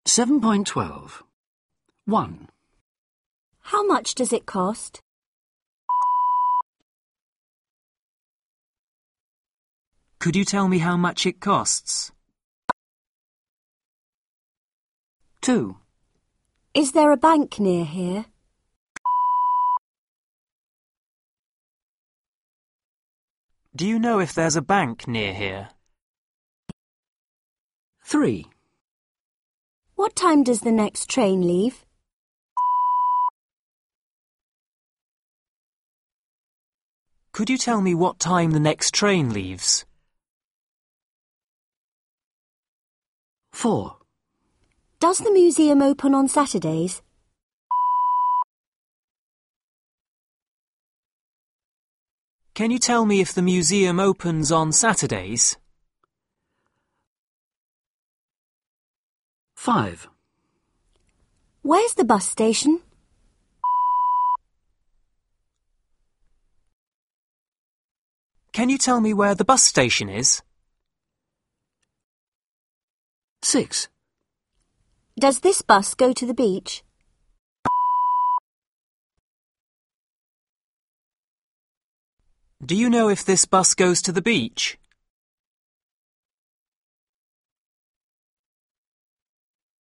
7.12. 1. How much does it cost? Could you tell me how much it costs? 2. Is there a bank near here? Do you know if there's a bank near here? 3. What time does the next train leave? Could you tell me what time the next train leaves? 4. Does the museum open on Saturdays? Can you tell me if the museum opens on Saturdays? 5. Where's the bus station? Can you tell me where the bus station is? 6. Does this bus go to the beach? Do you know if this bus goes to the beach?